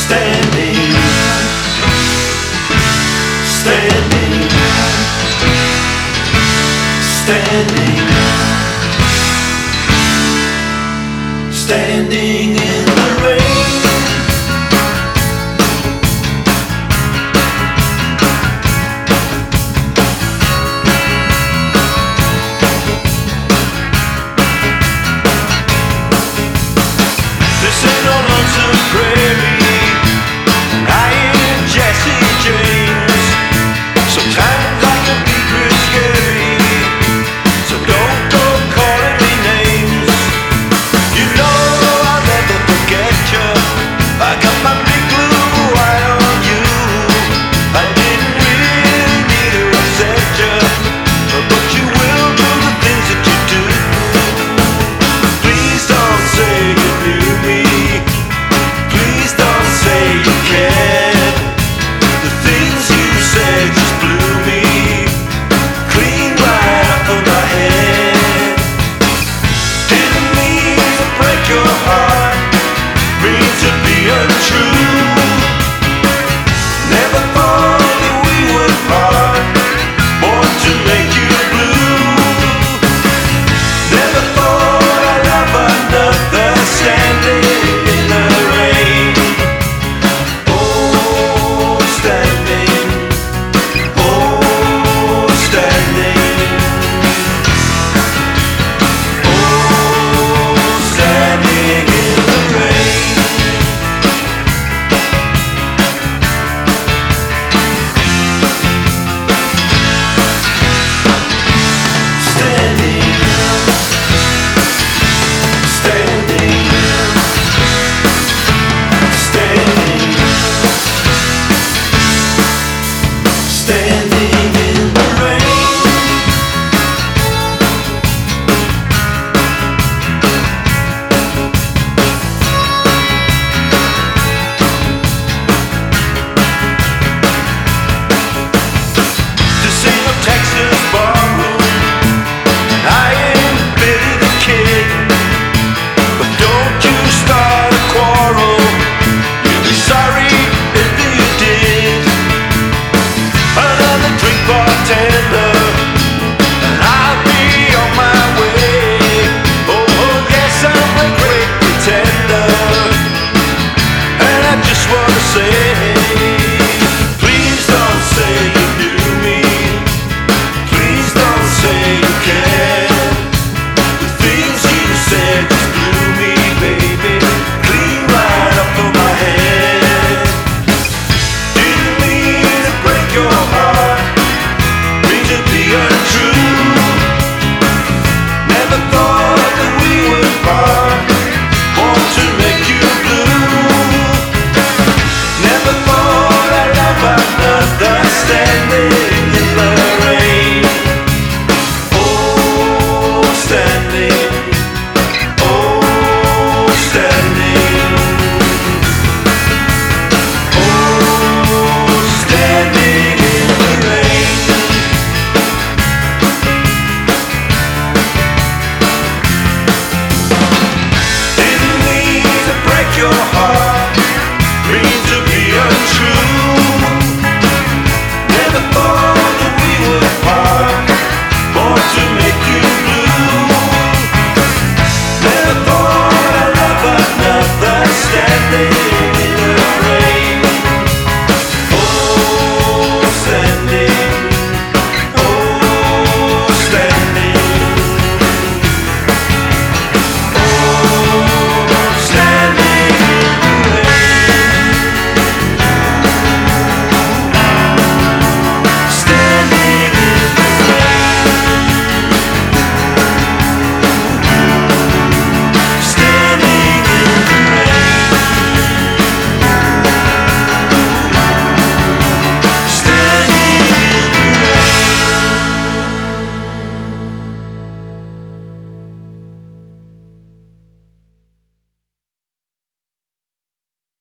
Standing, standing, standing, standing in the rain. This ain't no lonesome prairie. I ain't Jesse James. Sometimes I can be pretty scary, so don't go calling me names. You know I'll never forget you. I got my big blue eye on you. I didn't really need to accept you, but you will do the things that you do. Please don't say you knew me. Please don't say you cared. The things you said just blew me clean right up on my head. Didn't mean to break your heart, mean to be untrue. Never thought that we would part, born to make you blue. Never thought I'd love another standing in the rain. Oh, standing, oh, standing, oh, standing in the rain. Standing, standing, standing, standing in the rain. This ain't no Texas ballroom, and I ain't Billy the Kid. But don't you start a quarrel, you'll be sorry if you did. Another drink bartender, and I'll be on my way. Oh, yes, I'm a great pretender, and I just wanna say, please don't say you knew me. Please don't say you cared. The things you said just blew me, baby, clean right up on my head. Didn't mean to break your heart, mean to be untrue. Never thought that we would part, born to make you blue. Never thought I'd love another standing in the rain. Oh, standing, oh, standing, oh, standing in the rain. Didn't mean to break your heart,